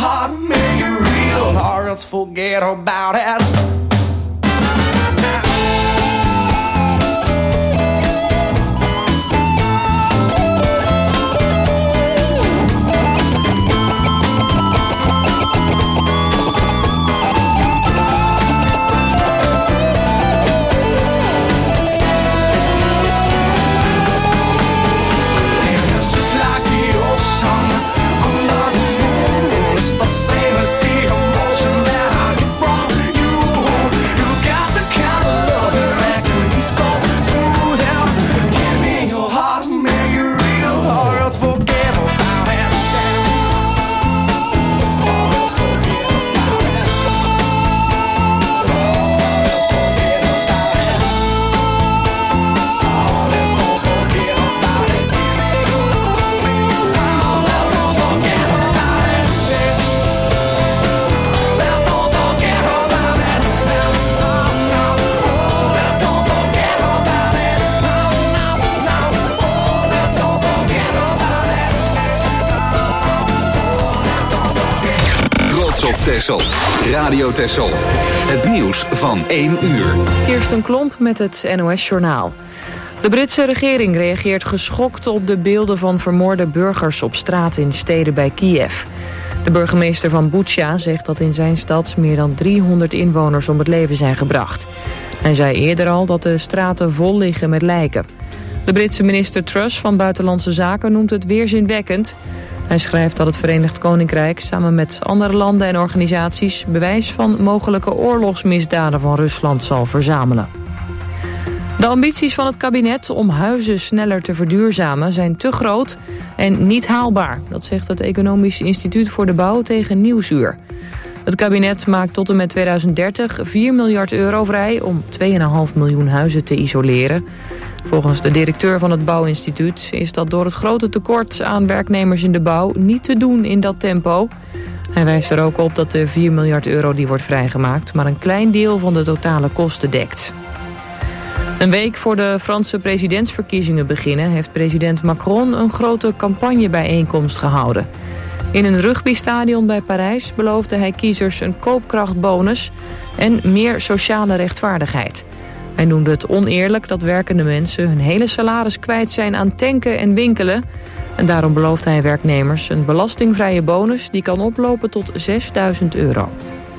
heart, make it real, or else forget about it. Texel. Radio Texel. Het nieuws van 1 uur. Kirsten Klomp met het NOS-journaal. De Britse regering reageert geschokt op de beelden van vermoorde burgers op straat in steden bij Kiev. De burgemeester van Bucha zegt dat in zijn stad meer dan 300 inwoners om het leven zijn gebracht. Hij zei eerder al dat de straten vol liggen met lijken. De Britse minister Truss van Buitenlandse Zaken noemt het weerzinwekkend. Hij schrijft dat het Verenigd Koninkrijk samen met andere landen en organisaties bewijs van mogelijke oorlogsmisdaden van Rusland zal verzamelen. De ambities van het kabinet om huizen sneller te verduurzamen zijn te groot en niet haalbaar. Dat zegt het Economisch Instituut voor de Bouw tegen Nieuwsuur. Het kabinet maakt tot en met 2030 4 miljard euro vrij om 2,5 miljoen huizen te isoleren. Volgens de directeur van het Bouwinstituut is dat door het grote tekort aan werknemers in de bouw niet te doen in dat tempo. Hij wijst er ook op dat de 4 miljard euro die wordt vrijgemaakt maar een klein deel van de totale kosten dekt. Een week voor de Franse presidentsverkiezingen beginnen heeft president Macron een grote campagnebijeenkomst gehouden. In een rugbystadion bij Parijs beloofde hij kiezers een koopkrachtbonus en meer sociale rechtvaardigheid. Hij noemde het oneerlijk dat werkende mensen hun hele salaris kwijt zijn aan tanken en winkelen. En daarom beloofde hij werknemers een belastingvrije bonus die kan oplopen tot €6.000.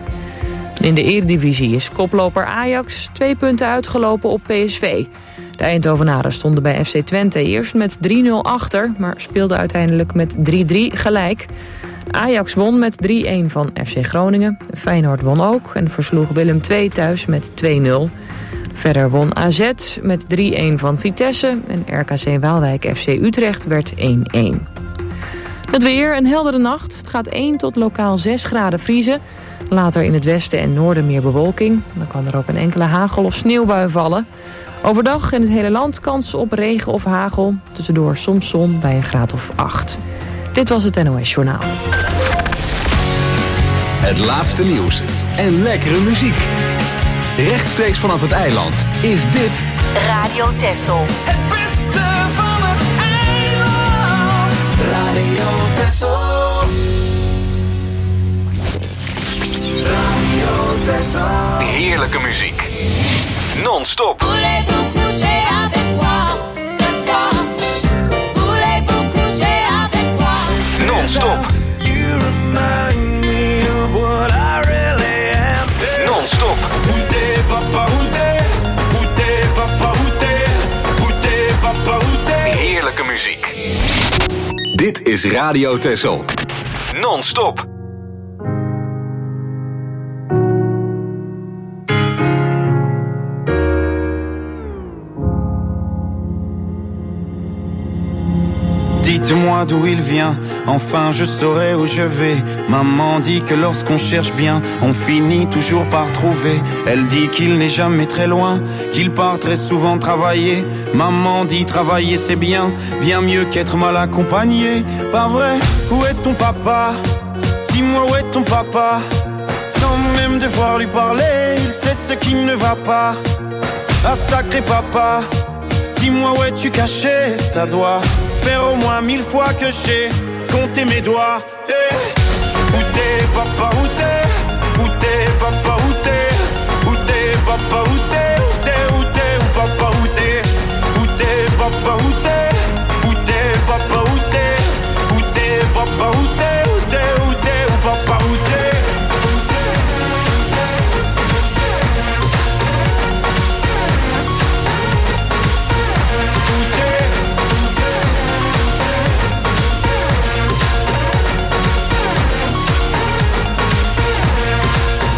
In de Eredivisie is koploper Ajax 2 punten uitgelopen op PSV. De Eindhovenaren stonden bij FC Twente eerst met 3-0 achter, maar speelden uiteindelijk met 3-3 gelijk. Ajax won met 3-1 van FC Groningen. Feyenoord won ook en versloeg Willem II thuis met 2-0. Verder won AZ met 3-1 van Vitesse en RKC Waalwijk FC Utrecht werd 1-1. Het weer, een heldere nacht. Het gaat 1 tot lokaal 6 graden vriezen. Later in het westen en noorden meer bewolking. Dan kan er ook een enkele hagel- of sneeuwbui vallen. Overdag in het hele land kans op regen of hagel. Tussendoor soms zon bij een graad of 8. Dit was het NOS Journaal. Het laatste nieuws en lekkere muziek. Rechtstreeks vanaf het eiland is dit Radio Texel. Het beste van het eiland. Radio Texel. Radio Texel. heerlijke muziek. Non-stop. Non-stop. Non-stop. Heerlijke muziek. Dit is Radio Texel. Non-stop. Dites-moi d'où il vient, enfin je saurai où je vais. Maman dit que lorsqu'on cherche bien, on finit toujours par trouver. Elle dit qu'il n'est jamais très loin, qu'il part très souvent travailler. Maman dit travailler c'est bien, bien mieux qu'être mal accompagné. Pas vrai, où est ton papa? Dis-moi où est ton papa? Sans même devoir lui parler, il sait ce qui ne va pas. Ah sacré papa, dis-moi où es-tu caché? Ça doit faire au moins 1000 fois que j'ai compté mes doigts. Hey. Où t'es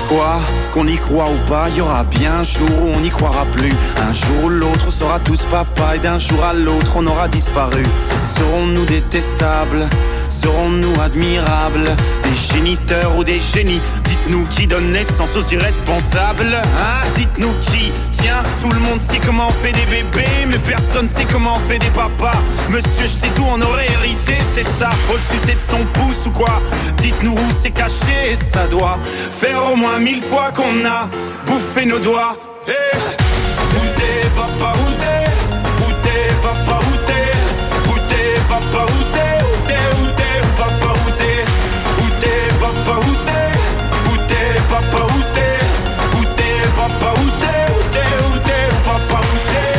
Quoi qu'on y croit ou pas, il y aura bien un jour où on n'y croira plus. Un jour ou l'autre, on sera tous papa, et d'un jour à l'autre, on aura disparu. Serons-nous détestables? Serons-nous admirables? Des géniteurs ou des génies? Dites-nous qui donne naissance aux irresponsables, hein? Dites-nous qui? Tiens, tout le monde sait comment on fait des bébés, mais personne sait comment on fait des papas. Monsieur, je sais tout, on aurait hérité, c'est ça. Faut le sucer de son pouce ou quoi? Dites-nous où c'est caché, ça doit faire au moins 1000 fois qu'on a bouffé nos doigts. Hey. Où t'es, papa, où t'es? Où t'es, papa, où t'es? Où t'es, papa, où t'es? Papa, où t'es? Où t'es, papa, où t'es? Où t'es, papa, où t'es? Où t'es, papa, où t'es? Où t'es, où t'es, papa, où t'es?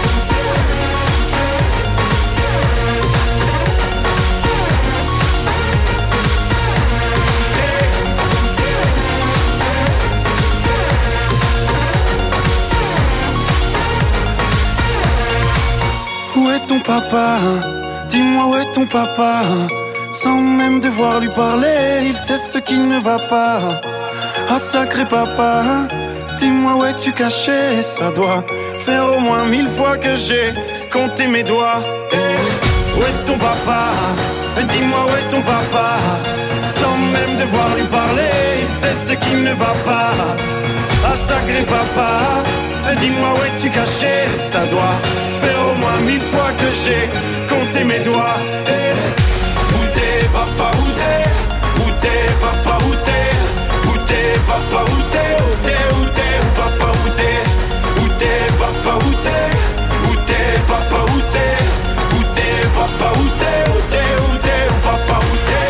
Où est ton papa? Dis-moi où est ton papa? Sans même devoir lui parler, il sait ce qui ne va pas. Ah sacré papa, dis-moi où es-tu caché? Ça doit faire au moins 1000 fois que j'ai compté mes doigts. Hey, où est ton papa? Dis-moi où est ton papa? Sans même devoir lui parler, il sait ce qui ne va pas. Ah sacré papa, dis-moi où es-tu caché? Ça doit faire au moins 1000 fois que j'ai compté mes doigts. Hey, papa, où t'es? Où t'es, papa, où t'es? Où t'es, papa, où t'es? Où t'es, où t'es, où papa, où t'es? Où t'es, papa, où t'es? Où t'es, papa, où t'es? Où t'es, papa, où t'es? Où t'es, où t'es, où papa, où t'es?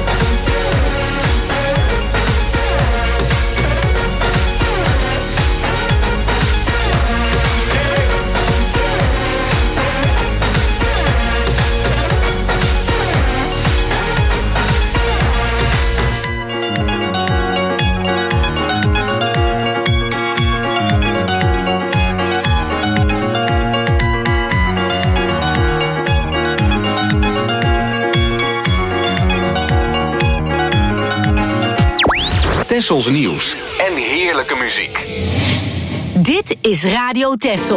Tessels nieuws en heerlijke muziek. Dit is Radio Tessel.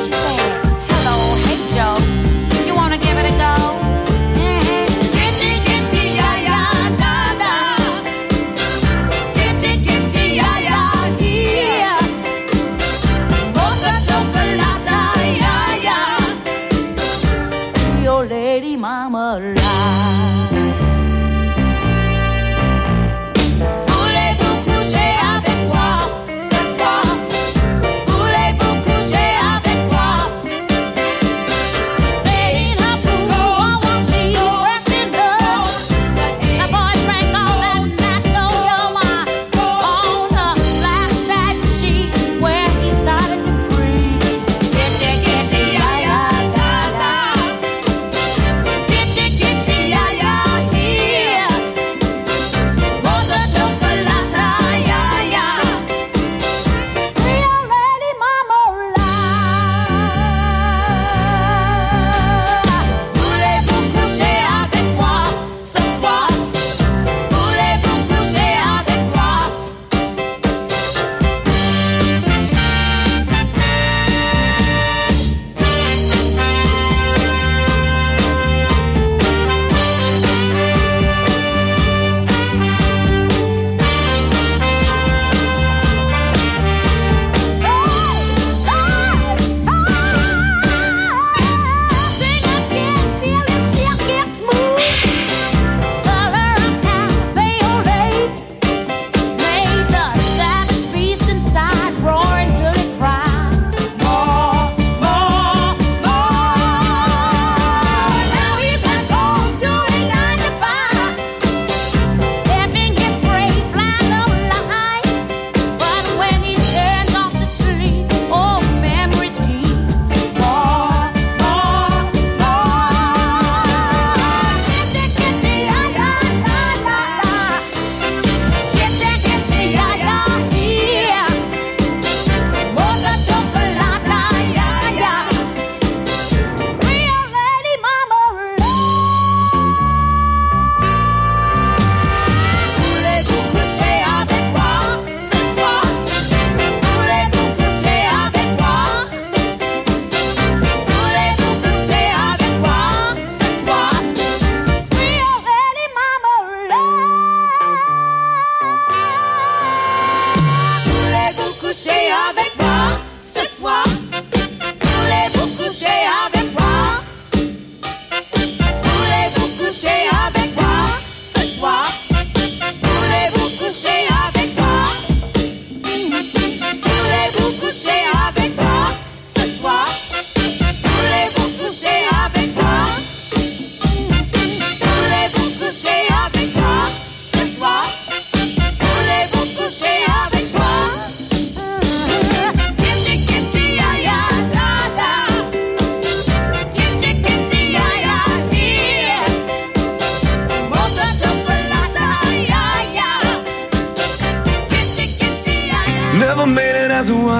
Give it a go. Get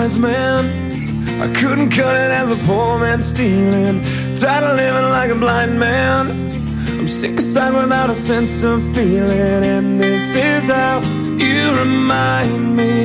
wise man. I couldn't cut it as a poor man stealing. Tired of living like a blind man. I'm sick aside without a sense of feeling. And this is how you remind me.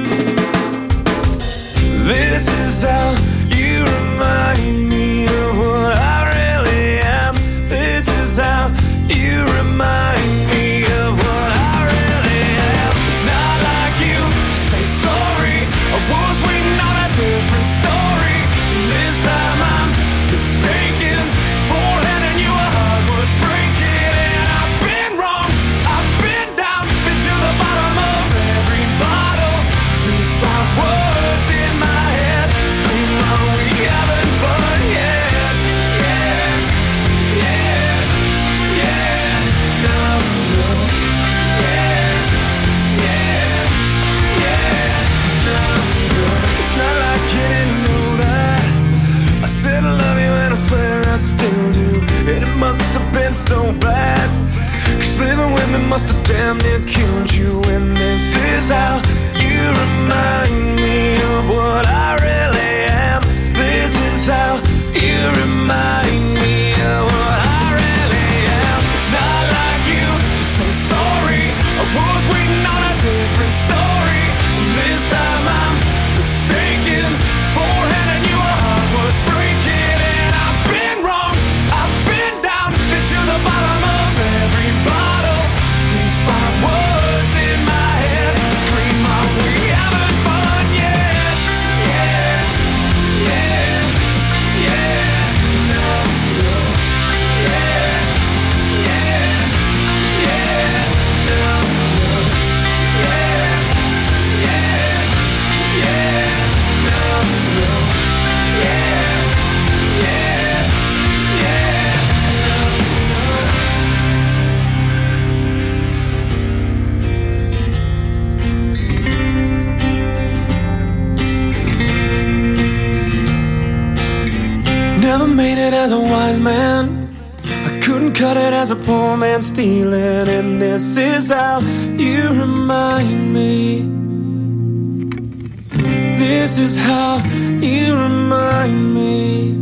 This is how you remind me of what I really am. This is how you remind me of what I really am. It's not like you to say sorry. I was waiting on a different story. This time I'm mistaken for handing you a heart worth breaking. And I've been wrong, I've been down, been to the bottom of every bottle. These 5 words in my head scream, are we having fun yet? Yeah, yeah, yeah, no, no. Yeah, yeah, yeah, no, no. It's not like you didn't know that I said I love you and I swear I still do. And it must have been so bad, 'cause living with me must have damn near killed you. And this is how you remind me of what I really am. This is how you remind me of what I really am. It's not like you to say sorry. I was waiting on a different story. This time I'm mistaken for handing you a heart worth breaking. And I've been wrong, I've been down, been to the bottom of every bottle. These 5 words in my head scream, are we having fun yet? Yeah, yeah, yeah, no, no. Yeah, yeah, yeah, no, no. Yeah, yeah, yeah, no, no. Yeah, yeah, yeah, no, no. Never made it as a wise man. I couldn't cut it as a poor man stealing. And this is how you remind me. This is how you remind me.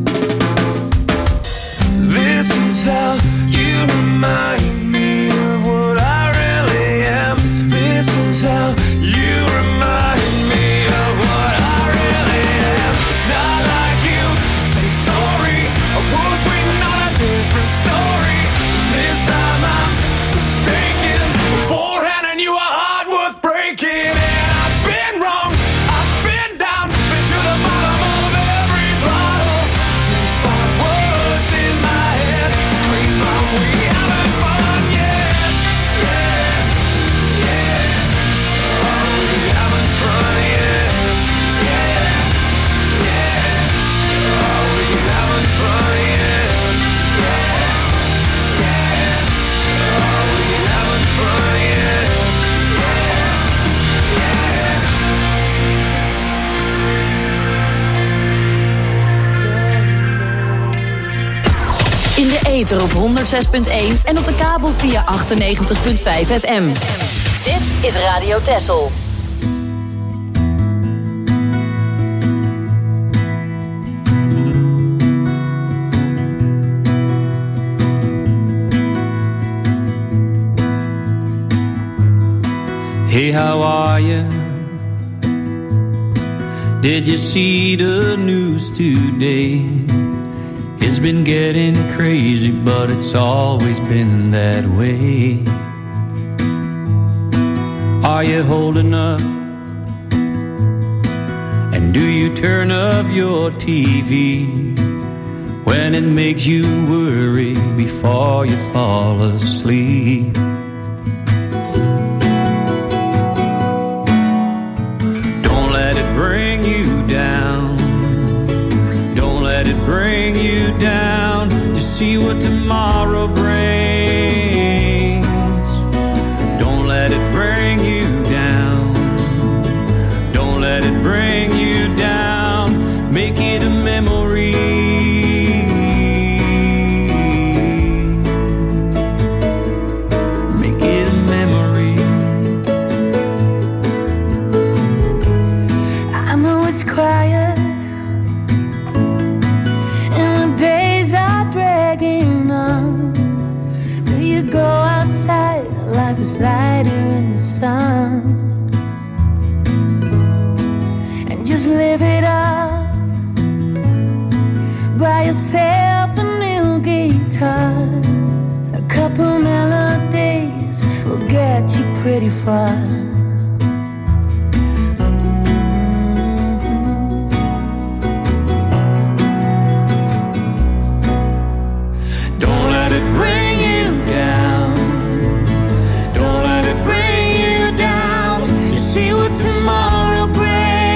This is how you remind me of what I really am. This is how you remind me of what I really am. It's not like you to say sorry. I was waiting on a different story. This time I'm mistaken for handing you a heart worth breaking. And I've been wrong, I've been down, been to the bottom of every bottle. These 5 words in my head scream, are we having fun yet? Yeah, yeah, are we having fun yet? Yeah, yeah, are we having fun yet? Yeah, yeah, are we having fun yet? In de ether op 106.1 en op de kabel via 98.5 FM. Dit is Radio Texel. Hey, how are you? Did you see the news today? It's been getting crazy, but it's always been that way. Are you holding up? And do you turn off your TV when it makes you worry before you fall asleep? Don't let it bring you down. Don't let it bring you down. Just see what tomorrow brings. Don't let it bring you down. Don't let it bring you down. Make it a memory. Make it a memory. I know it's cold yourself a new guitar. A couple melodies will get you pretty far. Don't let it bring you down. Don't let it bring you down. You see what tomorrow brings.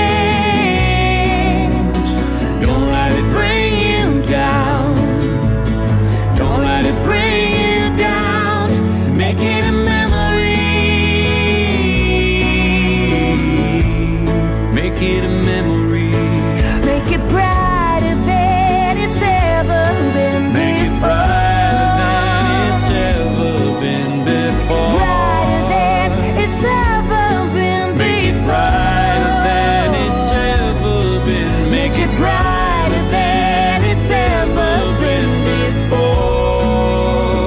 Don't let it bring you down. Don't let it bring you down. Make it a memory. Make it a memory. Make it brighter than it's ever been Make it before. brighter than it's ever been before. Brighter than it's ever been Make it brighter than it's ever been. Make it brighter than it's ever been before.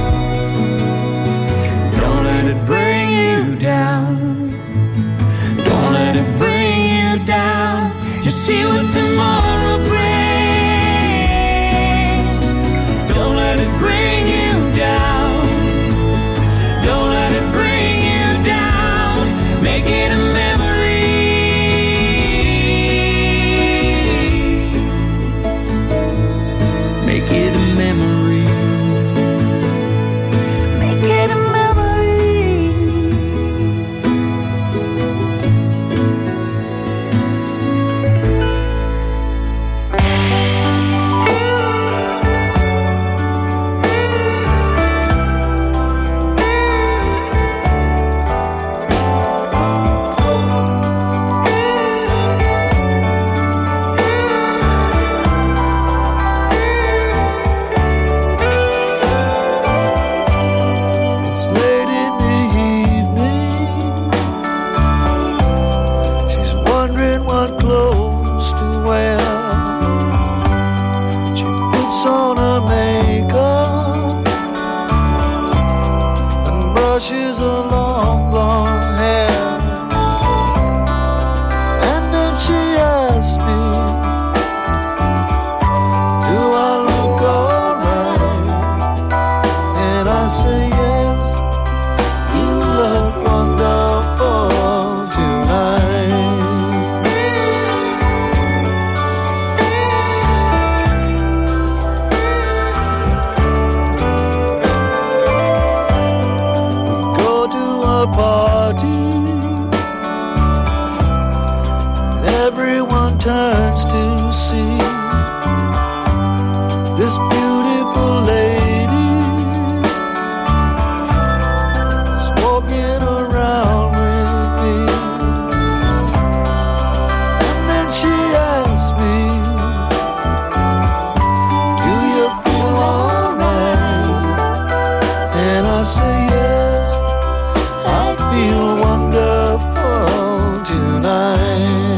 Don't let it bring you down. Don't let it bring you down. You see what tomorrow brings. Don't let it bring you down. Don't let it bring you down. Make it a memory. Make it a memory. Make it a memory. It's late in the evening. She's wondering what clothes to wear. She puts on her makeup and brushes her long blonde hair. And then she asks me, do I look alright? And I say yes, you look wonderful tonight. We go to a party and everyone turns to see this beautiful lady is walking around with me. And then she asks me, do you feel alright? And I say yes, I feel wonderful tonight.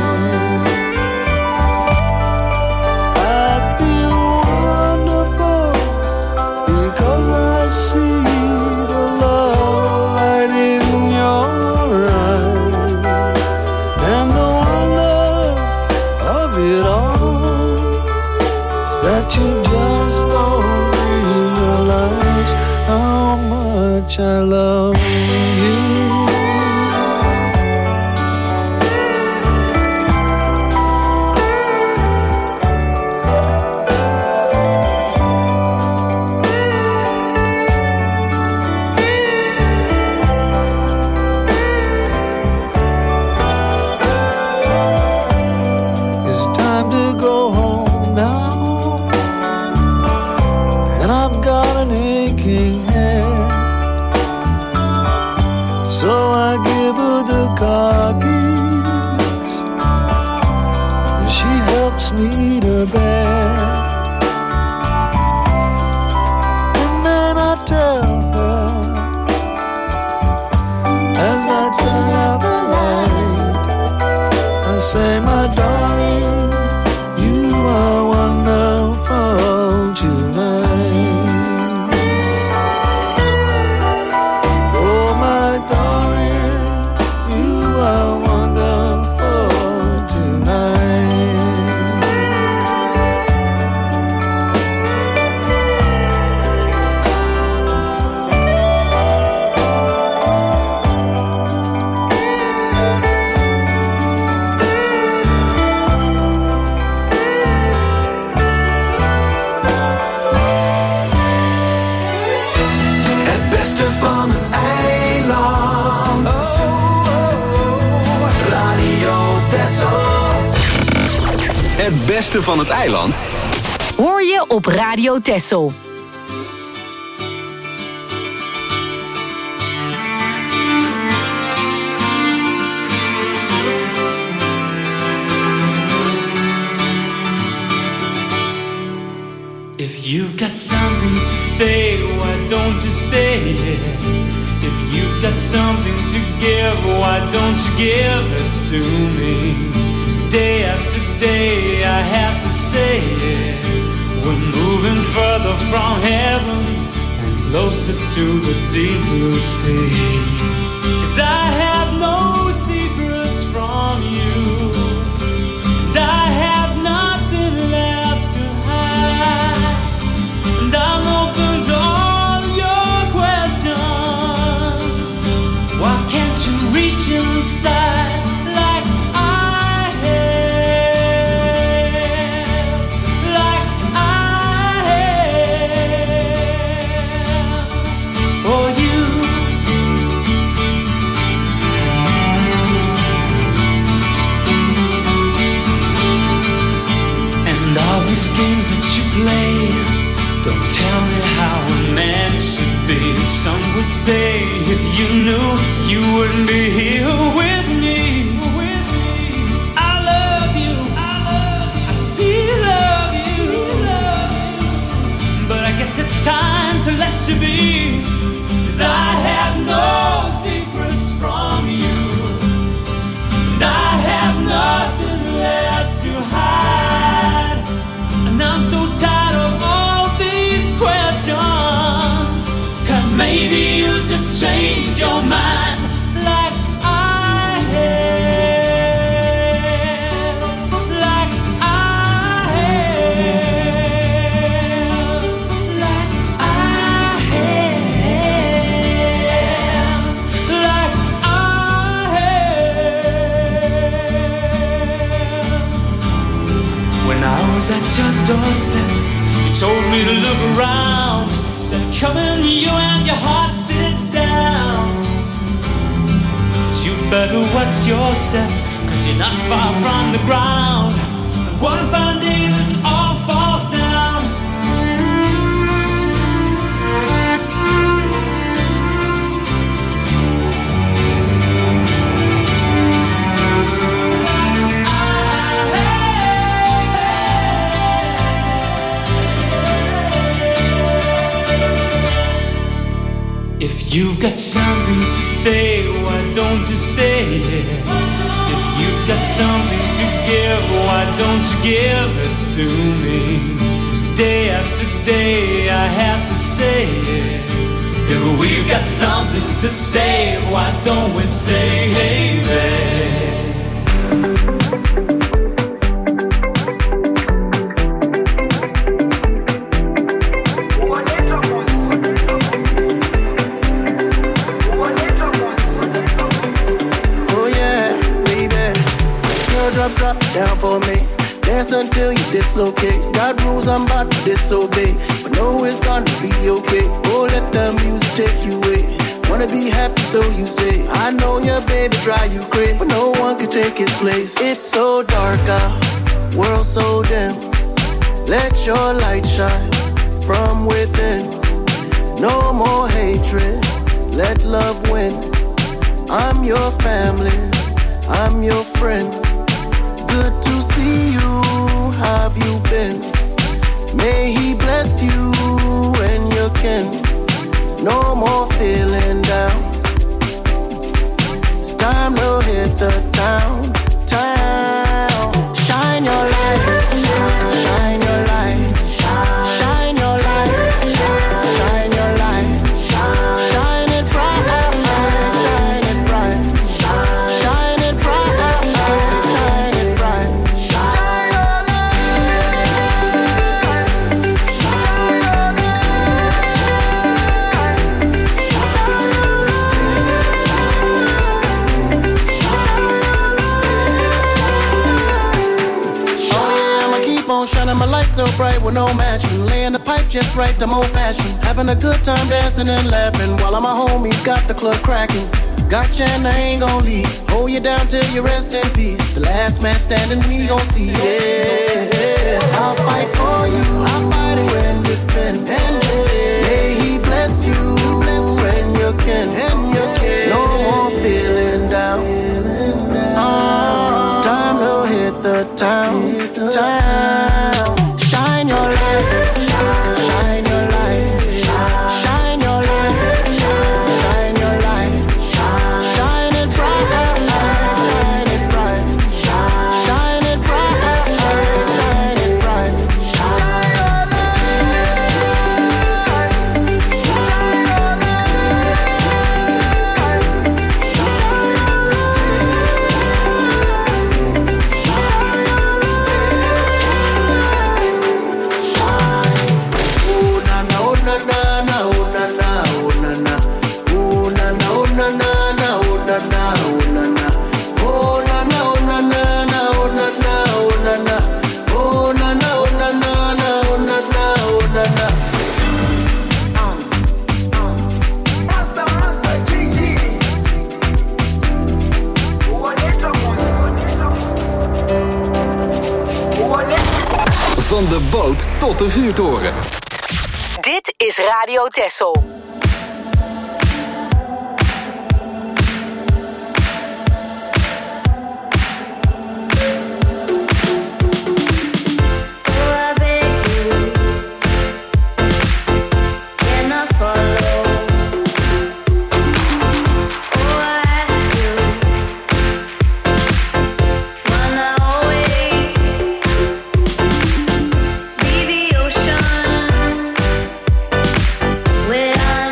I feel wonderful because I see the love light in your eyes. And the wonder of it all is that you just don't realize how much I love you. It's time to go home now, and I've got an aching head. beste van het eiland hoor je op Radio Texel. If you've got something to say, why don't you say it? If you've got something to give, why don't you give it to me? Day after day I have to say it. We're moving further from heaven and closer to the deep blue sea. 'Cause I have no secrets from you, and I have nothing left to hide, and I'm open to all your questions. Why can't you reach inside like I have, like I have for you? And all these games that you play, don't tell me how a man should be. Some would say if you knew, you wouldn't be here with me. I love you, I still love you. But I guess it's time to let you be, 'cause I have no secrets from you, and I have nothing left to hide. And I'm so tired of all these questions, 'cause maybe you just changed your mind like I have, like I have, like I have, like I have. When I was at your doorstep, you told me to look around. Said, come in, you and your heart, sit down. But you better watch yourself, 'cause you're not far from the ground. One fine day this all falls down. If you've got something to say, why don't you say it? If you've got something to give, why don't you give it to me? Day after day I have to say it. If we've got something to say, why don't we say it? Drop down for me. Dance until you dislocate. Got rules I'm about to disobey, but know it's gonna be okay. Oh, let the music take you away. Wanna be happy, so you say. I know your baby drive you crazy, but no one can take his place. It's so dark out, world so dim. Let your light shine from within. No more hatred, let love win. I'm your family, I'm your friend. Good to see you, how have you been? May he bless you and your kin. No more feeling down. It's time to hit the town. Shine your light, shine your light, shine your light, shine your light, shine it bright, shine it bright, shine it bright, shine it bright. Shining my light so bright with no matching. Laying the pipe just right, I'm old fashioned. Having a good time dancing and laughing while all my homies got the club cracking. Gotcha and I ain't gon' leave. Hold you down till you rest in peace. The last man standing, we gon' see. Yeah, I'll fight for you. I'll fight it when defend. May he bless you. When you can. No more feeling down. It's time to hit the town. Shine your light. Shine your light. Shine your light. Shine your light. Shine it bright. Shine it bright. Shine it bright. Shine it bright. Shine your Van de boot tot de vuurtoren. Dit is Radio Texel. Where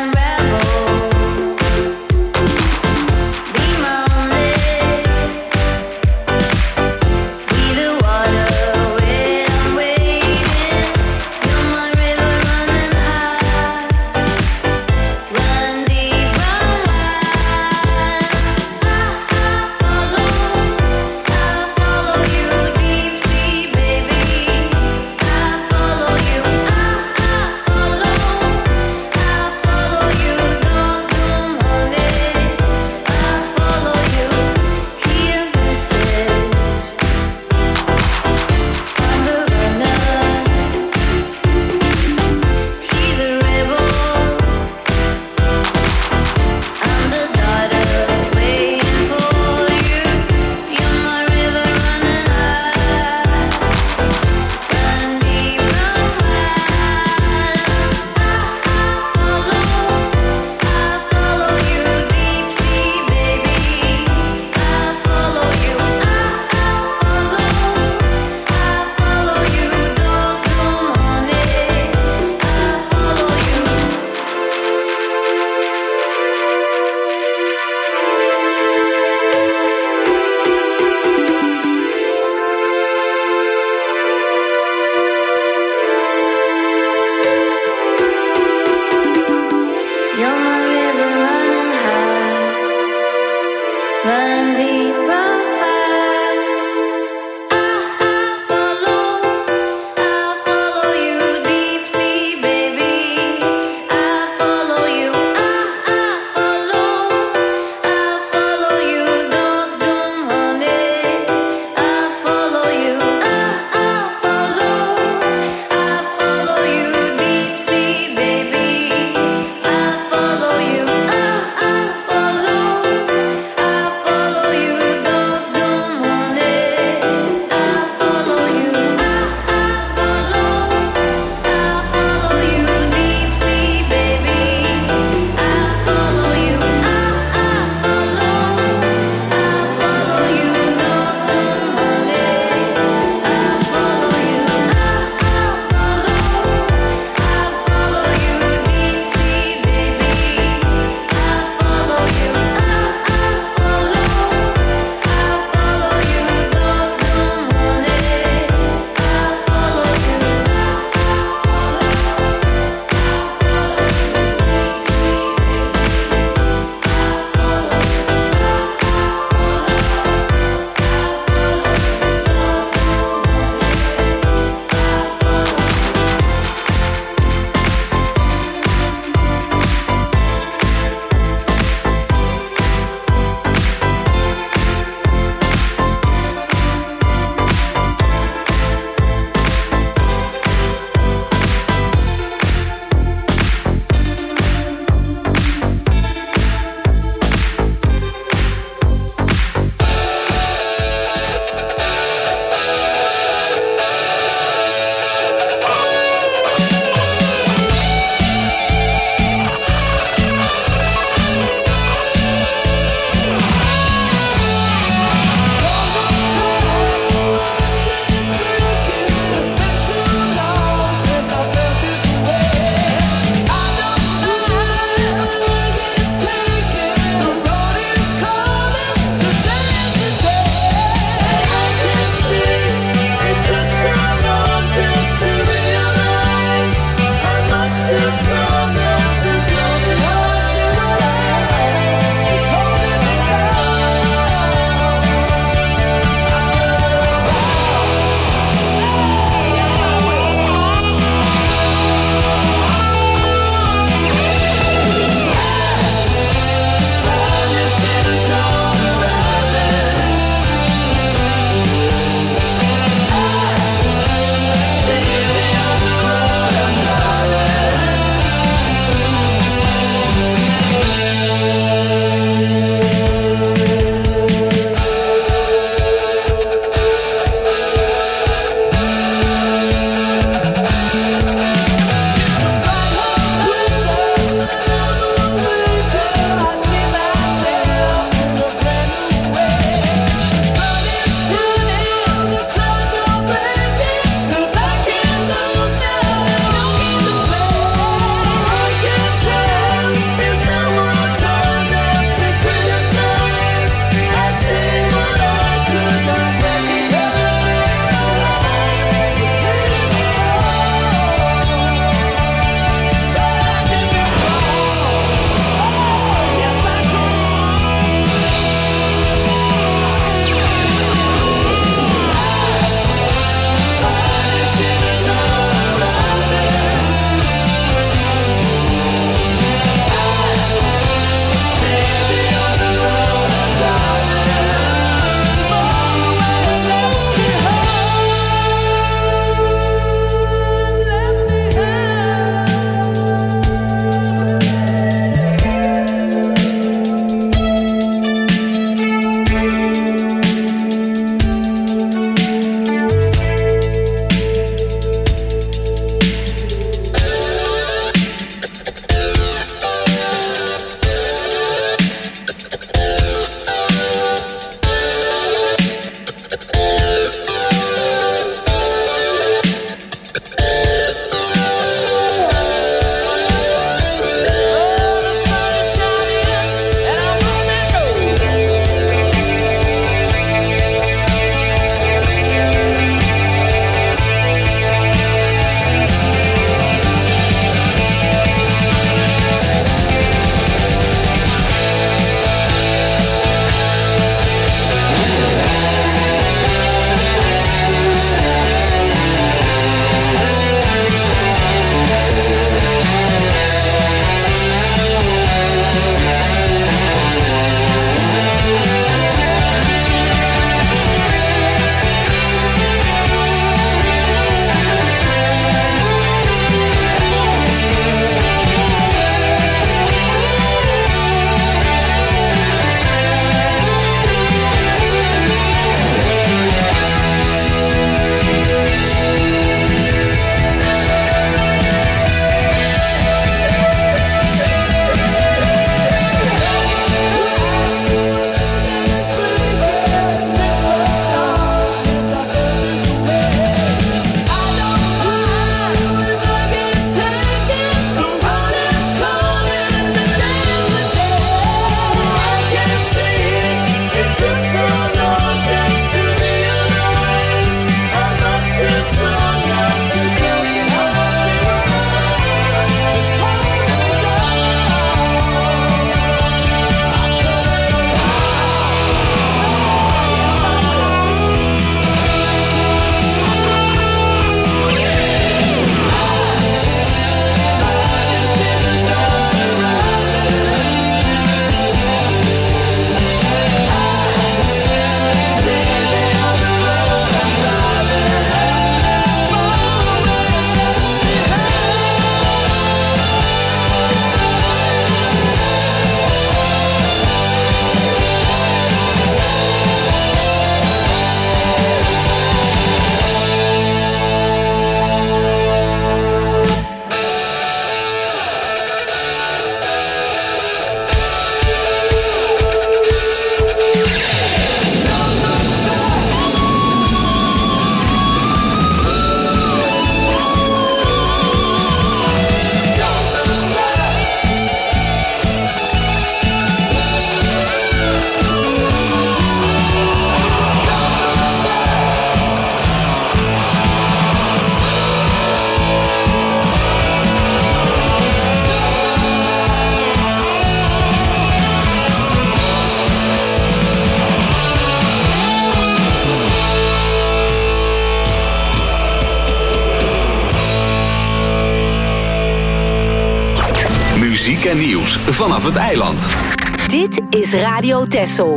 Muziek en nieuws vanaf het eiland. Dit is Radio Texel.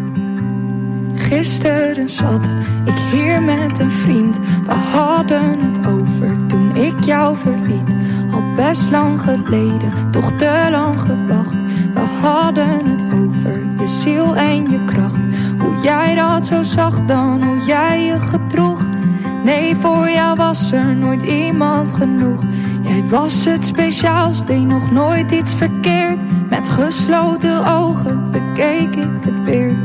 Gisteren zat ik hier met een vriend. We hadden het over toen ik jou verliet. Al best lang geleden, toch te lang gewacht. We hadden het over je ziel en je kracht. Hoe jij dat zo zag dan, hoe jij je gedroeg. Nee, voor jou was er nooit iemand genoeg. Jij was het speciaals, deed nog nooit iets verkeerd. Met gesloten ogen bekeek ik het weer.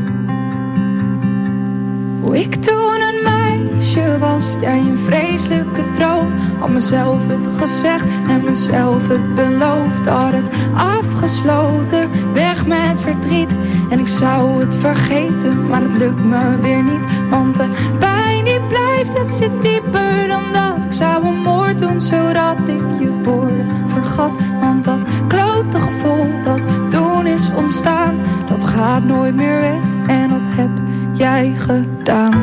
Hoe ik toen een meisje was, jij een vreselijke droom. Had mezelf het gezegd en mezelf het beloofd. Had het afgesloten, weg met verdriet. En ik zou het vergeten, maar het lukt me weer niet. Want de pijn die blijft, het zit dieper dan dat. Ik zou een moord doen, zodat ik je woorden vergat. Want dat klote gevoel dat toen is ontstaan, dat gaat nooit meer weg. En dat heb jij gedaan.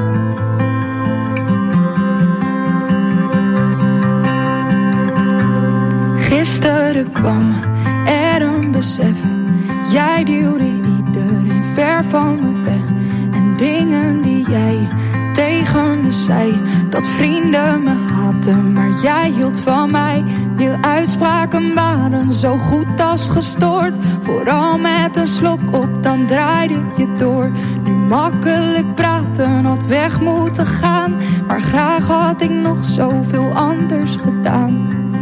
Gisteren kwam er een besef. Jij duwde iedereen ver van me weg. En dingen die jij tegen me zei, dat vrienden me haatten, maar jij hield van mij. Je uitspraken waren zo goed als gestoord. Vooral met een slok op, dan draaide je door. Nu makkelijk praten, had weg moeten gaan. Maar graag had ik nog zoveel anders gedaan.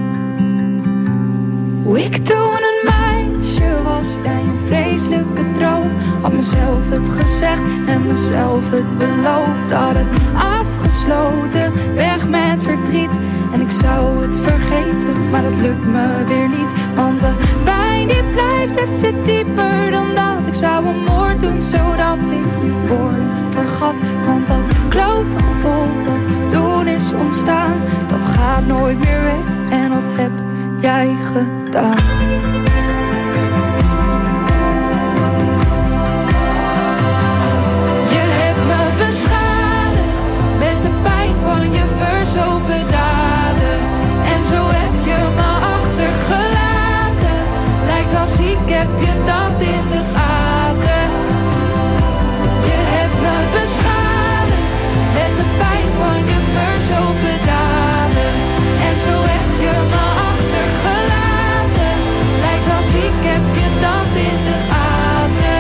Hoe ik toen een meisje was, jij een vreselijke droom. Had mezelf het gezegd en mezelf het beloofd. Had het afgesloten, weg met verdriet. En ik zou het vergeten, maar het lukt me weer niet. Want de pijn die blijft, het zit dieper dan dat. Ik zou een moord doen, zodat ik je woorden vergat. Want dat klote gevoel dat toen is ontstaan, dat gaat nooit meer weg. En dat heb jij gedaan. Je hebt me beschadigd met de pijn van je verzopen daden. En zo heb je me achtergelaten. Lijkt als ik heb je dat in de gaten. Je hebt me beschadigd met de pijn van je verzopen daden. En zo heb je me achtergelaten. Lijkt als ik heb je dat in de gaten.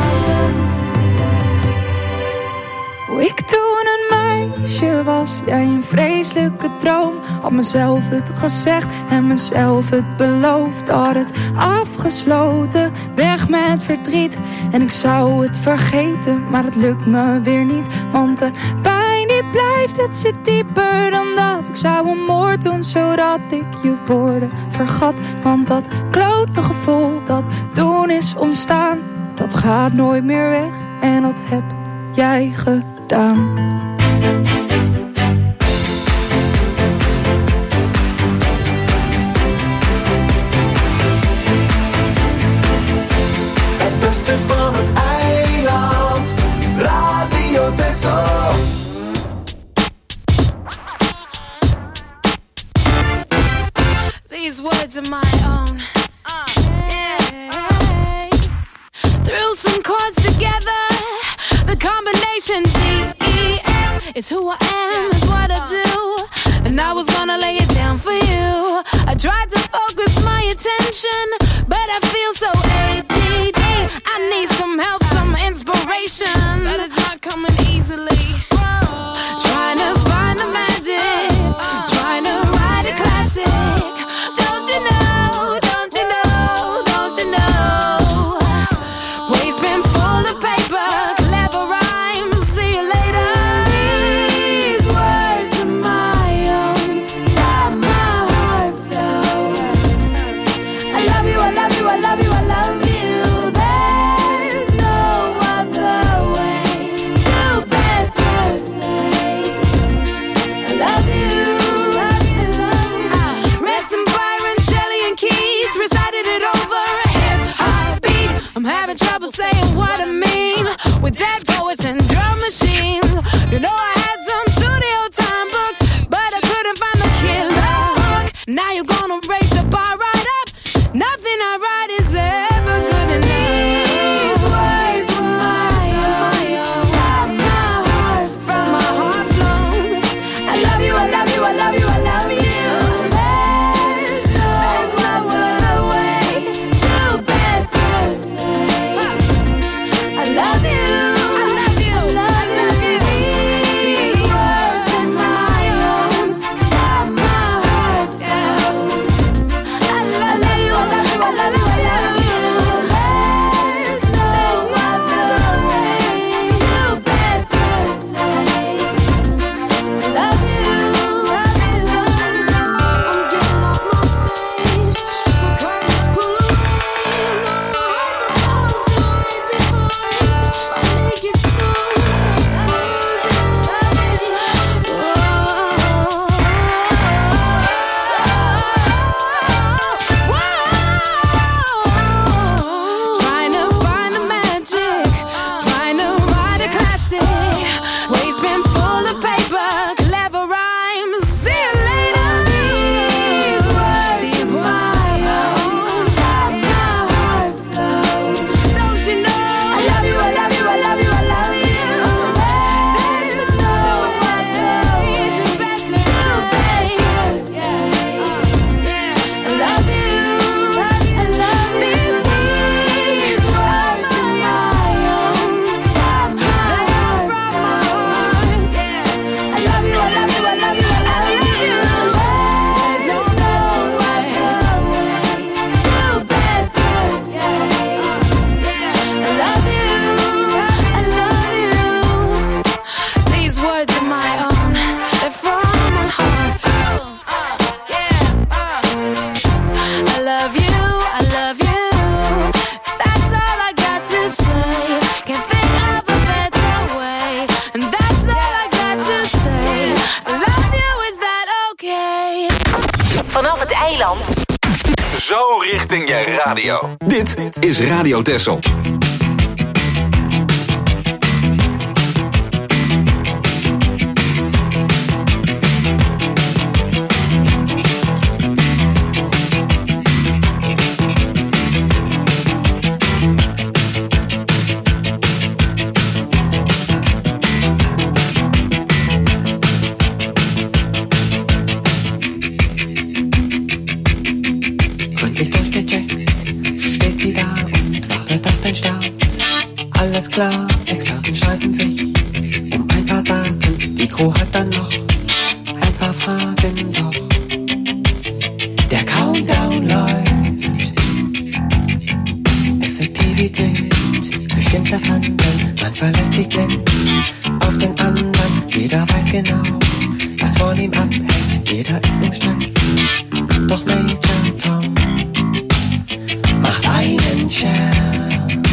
Hoe ik toen een meisje was, jij een vreselijke droom. Had mezelf het gezegd en mezelf het beloofd. Had het afgesloten, weg met verdriet. En ik zou het vergeten, maar het lukt me weer niet. Want de pijn die blijft, het zit dieper dan dat. Ik zou een moord doen, zodat ik je woorden vergat. Want dat klote gevoel dat toen is ontstaan, dat gaat nooit meer weg. En dat heb jij gedaan. Het beste van het eiland, Radio Texel. These words are my own. Threw some chords together. The combination D-E-F is who I am, is what I do. And I was gonna lay it down for you. I tried to focus my attention, but I feel so ADD. I need some help, some inspiration, but it's not coming easily. Trying to find the magic, trying to write a classic. Don't you know, don't you know, don't you know? Waves been full of paper, clever rhymes, see you later. These words are my own, let my heart flow. I love you, I love you, I love you, I love you. There's no other way to better say I love you, love you, love you. Read some Byron, Shelley and Keats, recited it over a hip-hop beat. I'm having trouble saying what I mean with dead poets and drum machines. You know I had some studio time books, but I couldn't find the killer hook. Now you're gonna raise the bar right up. Nothing I write vanaf het eiland. Zo richting je radio. Dit is Radio Texel. Alles klar, Experten streiten sich um ein paar Daten. Die Crew hat dann noch ein paar Fragen, doch der Countdown läuft. Effektivität bestimmt das Handeln. Man verlässt sich blind auf den anderen. Jeder weiß genau, was von ihm abhängt. Jeder ist im Stress, doch Major Tom macht einen Scherz.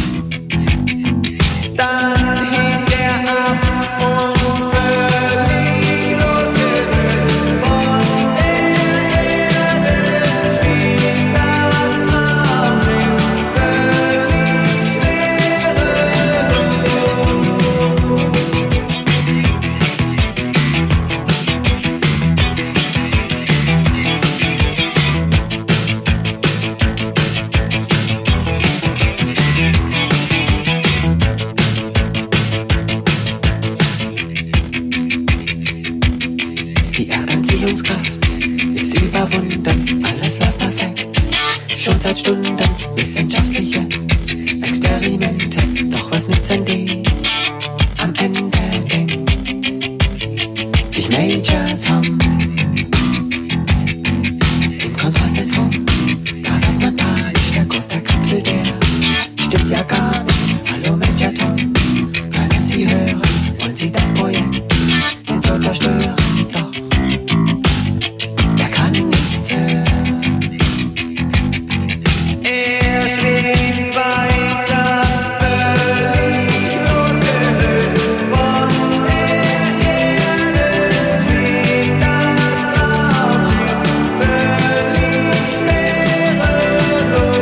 Dann hebt er ab und völlig losgelöst von der Erde schwebt das Raumschiff völlig schwerelos. Ist überwunden, alles läuft perfekt. Schon seit Stunden wissenschaftliche Experimente. Doch was nützen die? Am Ende denkt sich Major Tom im Kontrollzentrum. Da wird man panisch, der Kurs der Kapsel, der stimmt ja gar nicht. Hallo Major Tom, können Sie hören? Wollen Sie das Projekt denn so zerstören? Doch er schwebt weiter, völlig losgelöst von der Erde, schwebt das Raumschiff völlig schwerelos.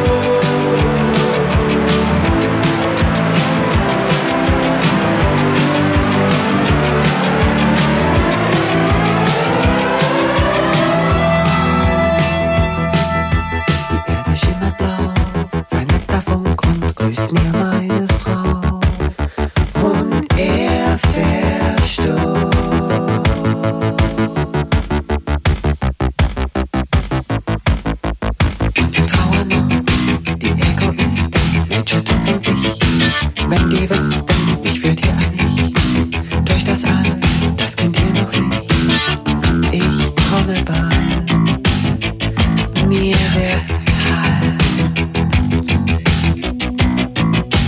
Grüßt mir meine Frau und er verstummt. Und die Trauer noch, die Egoisten, Major Tom denkt sich, wenn die wüssten, mich führt hier ein Licht durch das All, das kennt ihr noch nicht. Ich komme bald, mir wird kalt.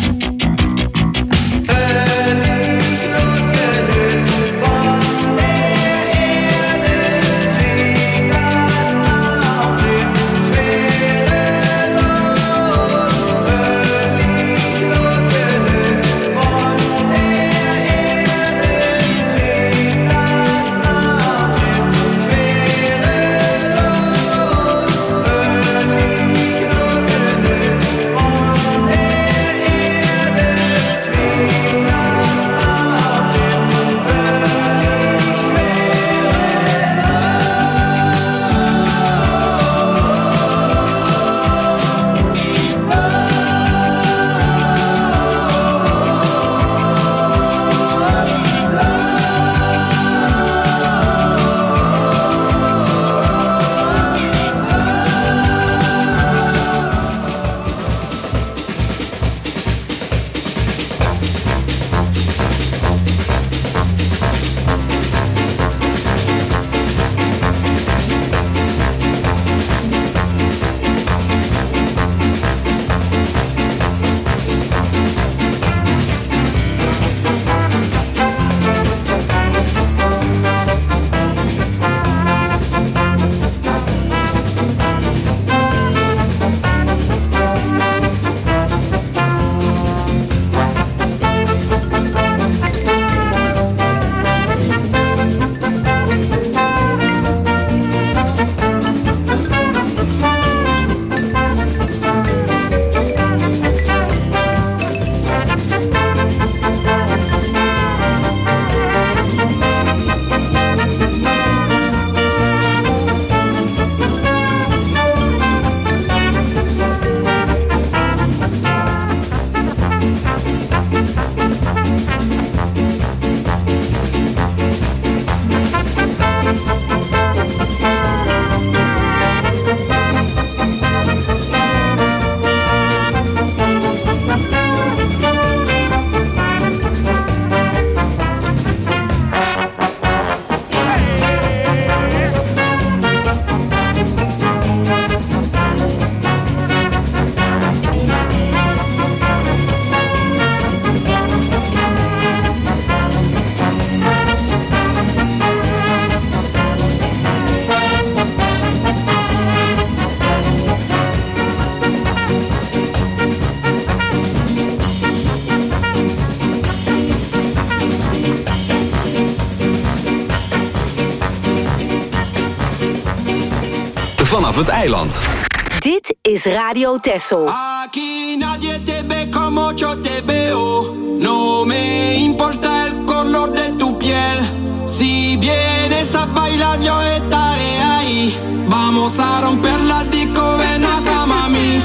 vanaf het eiland. Dit is Radio Texel. Aquí nadie te ve como yo te veo. No me importa el color de tu piel. Si vienes a bailar yo estaré ahí. Vamos a romper la disco, ven acá mami.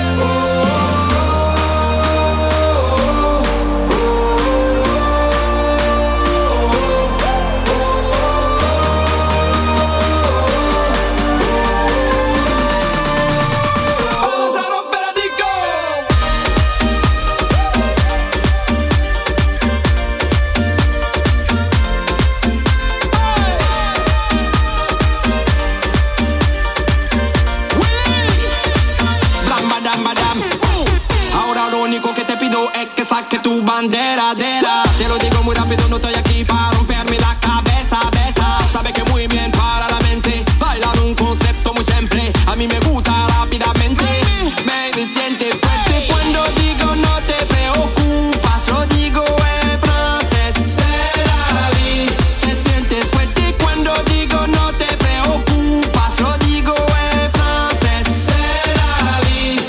Saque tu bandera, te lo digo muy rápido, no estoy aquí para romperme la cabeza, besa. Sabe que muy bien para la mente, bailar un concepto muy simple, a mí me gusta rápidamente. Baby, siente fuerte cuando digo no te preocupas, lo digo en francés, c'est la vie. Te sientes fuerte cuando digo no te preocupas, lo digo en francés, c'est la vie.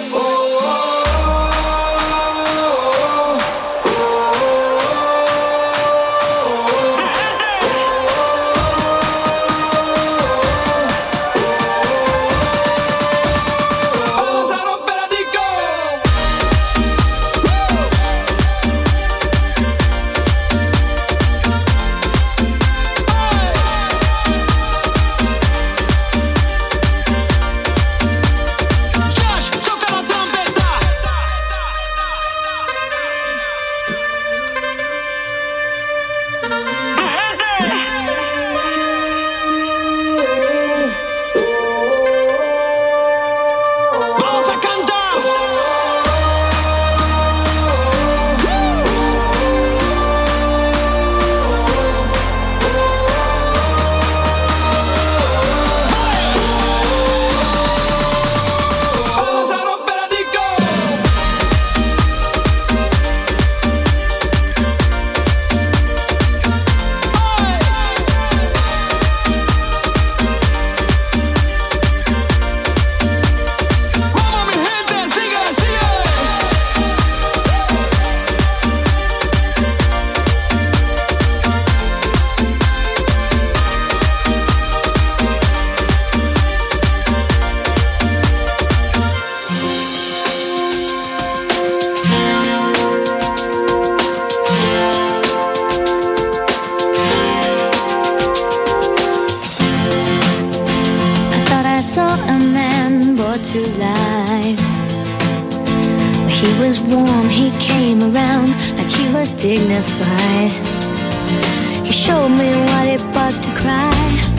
Dignified. He showed me what it was to cry.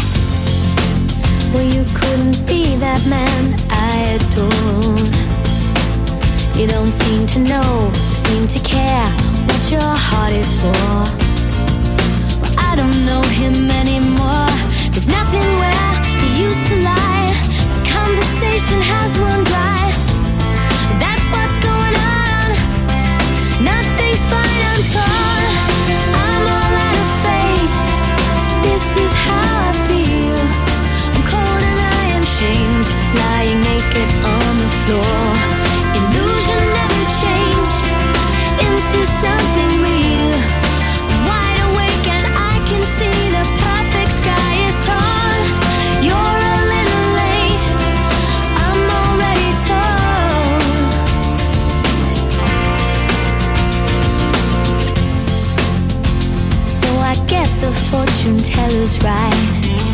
Well, you couldn't be that man I adore. You don't seem to know, seem to care what your heart is for. Well, I don't know him anymore. There's nothing where he used to lie. The conversation has run dry. That's what's going on. Nothing's fine, I'm torn. I'm all out of faith. This is how I feel. I'm cold and I am shamed, lying naked on the floor. Illusion never changed into something real. I'm wide awake and I can see the perfect sky is torn. You're a little late, I'm already torn. So I guess the fortune teller's right.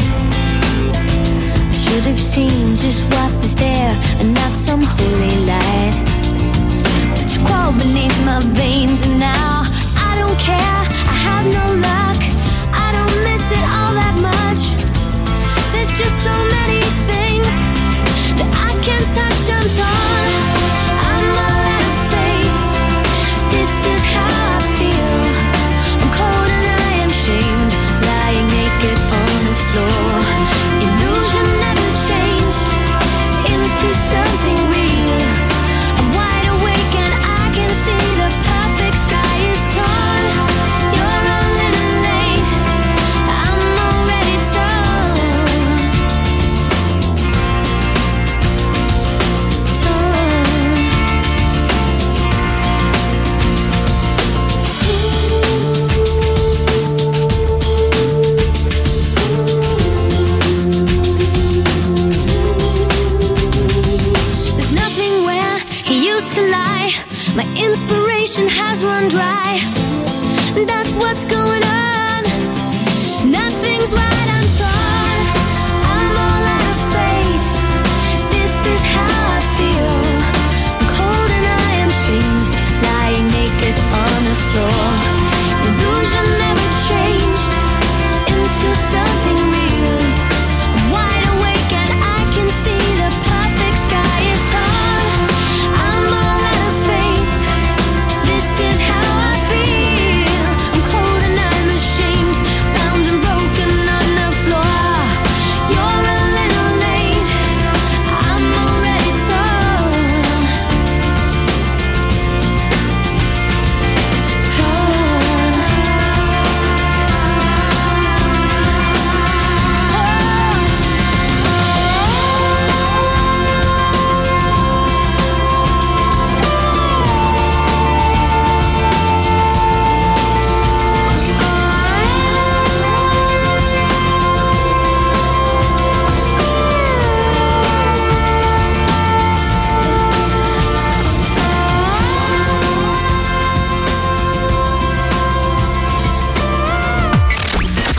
I should have seen just what was there and not some holy light. But you crawl beneath my veins and now I don't care, I have no luck. I don't miss it all that much. There's just so many things that I can't touch, I'm torn. I'm all out of faith. This is how I feel. I'm cold and I am shamed, lying naked on the floor. Illusion never changed into something real. I'm wide awake and I can see the perfect sky is torn. You're a little late, I'm already torn.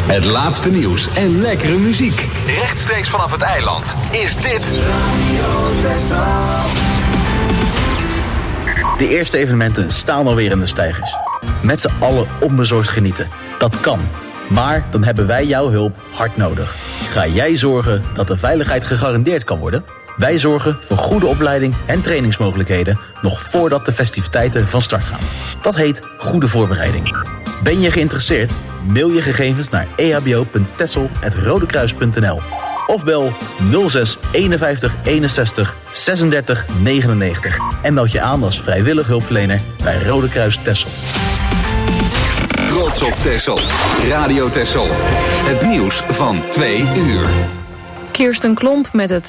Het laatste nieuws en lekkere muziek. Rechtstreeks vanaf het eiland is dit De eerste evenementen staan alweer in de steigers. Met z'n allen onbezorgd genieten. Dat kan. Maar dan hebben wij jouw hulp hard nodig. Ga jij zorgen dat de veiligheid gegarandeerd kan worden? Wij zorgen voor goede opleiding en trainingsmogelijkheden nog voordat de festiviteiten van start gaan. Dat heet goede voorbereiding. Ben je geïnteresseerd? Mail je gegevens naar ehbo.tessel@rodekruis.nl of bel 06 51 61 36 99 en meld je aan als vrijwillig hulpverlener bij Rode Kruis Texel. Trots op Texel. Radio Texel. Het nieuws van 2 uur. Kirsten Klomp met het